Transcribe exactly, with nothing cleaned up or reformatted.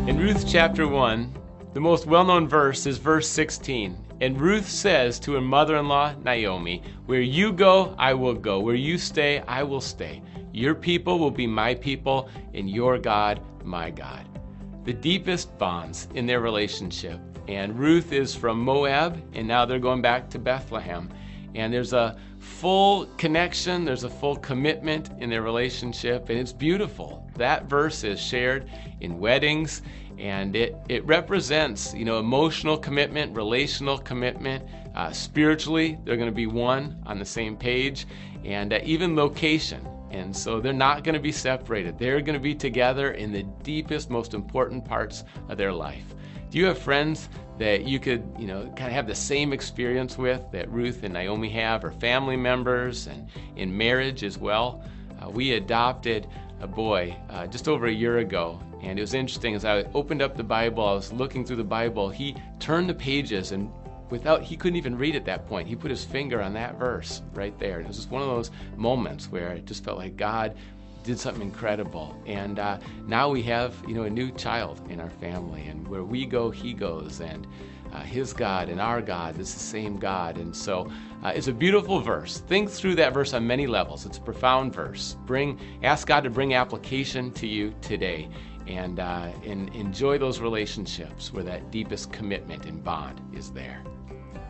In Ruth chapter one, the most well-known verse is verse sixteen. And Ruth says to her mother-in-law, Naomi, "Where you go, I will go. Where you stay, I will stay. Your people will be my people, and your God, my God." The deepest bonds in their relationship. And Ruth is from Moab, and now they're going back to Bethlehem. And there's a full connection, there's a full commitment in their relationship, and it's beautiful. That verse is shared in weddings, and it, it represents, you know, emotional commitment, relational commitment. Uh, spiritually, they're going to be one on the same page, and uh, even location. And so they're not going to be separated. They're going to be together in the deepest, most important parts of their life. Do you have friends that you could, you know, kind of have the same experience with that Ruth and Naomi have, or family members, and in marriage as well? Uh, we adopted a boy uh, just over a year ago, and it was interesting. As I opened up the Bible, I was looking through the Bible, he turned the pages, and without, he couldn't even read at that point. He put his finger on that verse right there. And it was just one of those moments where it just felt like God did something incredible. And uh, now we have, you know, a new child in our family, and where we go, he goes, and uh, his God and our God is the same God. And so uh, it's a beautiful verse. Think through that verse on many levels. It's a profound verse. Bring, ask God to bring application to you today, and, uh, and enjoy those relationships where that deepest commitment and bond is there.